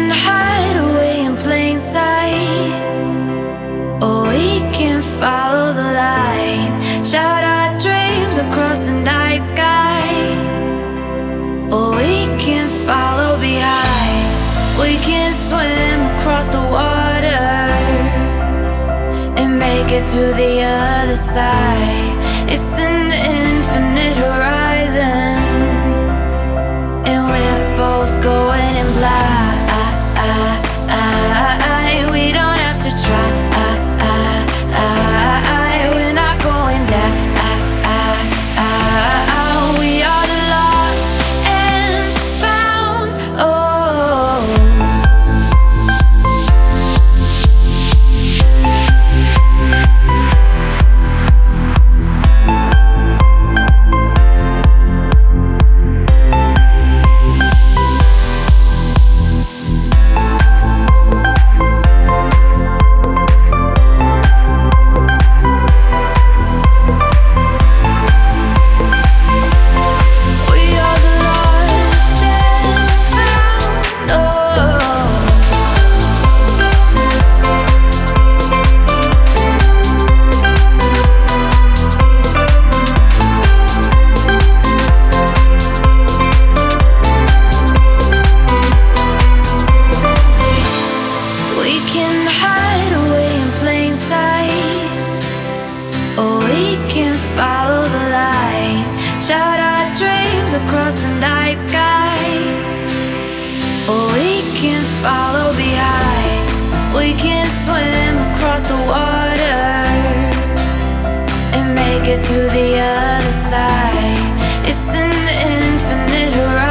can hide away in plain sight, or we can follow the light. Shout our dreams across the night sky, or we can follow behind. We can swim across the water and make it to the other side. It's an infinite horizon, and we're both going in blind. We don't have to try. We're not going down. We are the lost and found. Oh. Follow the light. Shout our dreams across the night sky, or we can follow behind. We can swim across the water and make it to the other side. It's an infinite horizon.